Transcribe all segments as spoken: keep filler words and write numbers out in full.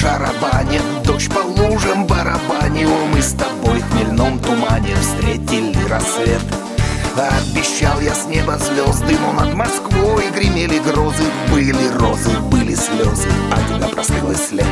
шарабане, дождь по лужам барабанил. Мы с тобой в хмельном тумане встретили рассвет. Обещал я с неба звезды, но над Москвой гремели грозы. Были розы, были слезы, а тебя простыл и след.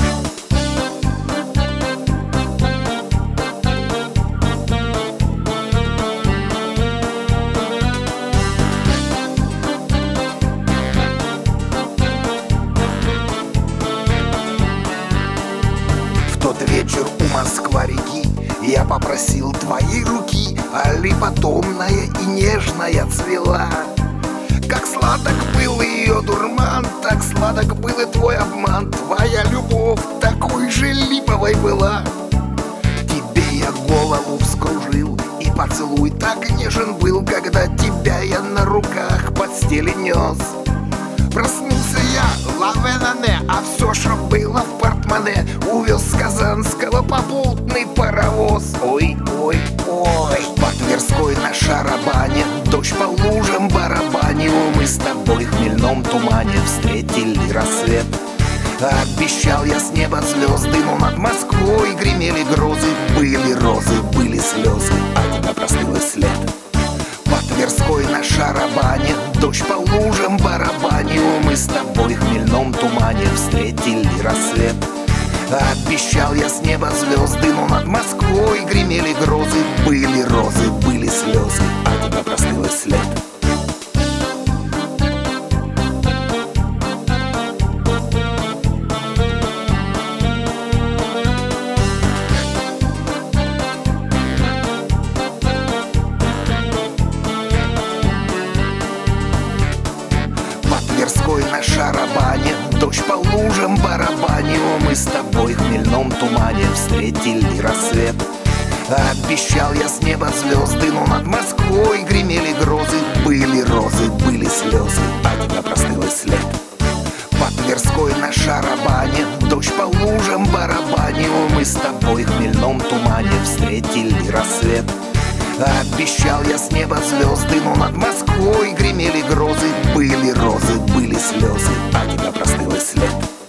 В тот вечер у Москва-реки я попросил твоей руки, али потомная и нежная цвела. Как сладок был ее дурман, так сладок был и твой обман. Твоя любовь такой же липовой была. Тебе я голову вскружил, и поцелуй так нежен был, когда тебя я на руках под стели нес. Проснулся я, лавенане, а все, что было в портмоне, увез с Казанского попутный паровоз. Ой, ой, ой. По Тверской на шарабане, дождь по лужам барабанил. Мы с тобой в хмельном тумане встретили рассвет. Обещал я с неба звезды, но над Москвой гремели грозы. Были розы, были слезы, а тебя простыл и след. По Тверской на шарабане, дождь по лужам барабанил. Мы с тобой в хмельном тумане встретили рассвет. Обещал я с неба звезды, но над Москвой гремели грозы. Были розы, были слезы, а тебя простыл и след. Тверской на шарабане, дождь по лужам барабанил. Мы с тобой в хмельном тумане встретили рассвет. Обещал я с неба звезды, но над Москвой гремели грозы. Были розы, были слезы, а тебя простыл и след. По Тверской на шарабане, дождь по лужам барабанил. Мы с тобой в хмельном тумане встретили рассвет. Обещал я с неба звезды, но над Москвой гремели грозы. Были розы, были слезы, а тебя простыл и след.